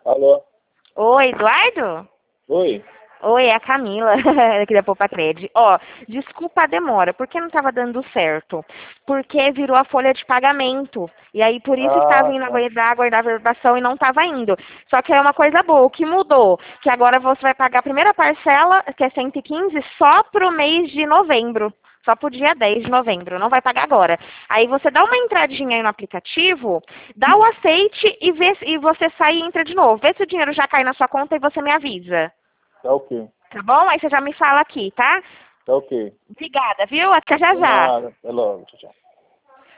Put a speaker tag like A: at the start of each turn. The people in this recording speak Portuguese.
A: Alô?
B: Oi, Eduardo?
A: Oi?
B: Oi, é a Camila, aqui da Poupa Cred. Ó, desculpa a demora, por que não estava dando certo? Porque virou a folha de pagamento. E aí, por isso estava
A: Ah,
B: indo
A: tá.
B: aguardar a verbação e não estava indo. Só que é uma coisa boa, o que mudou? Que agora você vai pagar a primeira parcela, que é 115, só pro mês de novembro. Só pro dia 10 de novembro, não vai pagar agora. Aí você dá uma entradinha aí no aplicativo, dá o aceite e você sai e entra de novo. Vê se o dinheiro já cai na sua conta e você me avisa.
A: Tá ok.
B: Tá bom? Aí você já me fala aqui, tá?
A: Tá ok.
B: Obrigada, viu? Até já
A: De
B: já.
A: nada. Até logo. Tchau, tchau.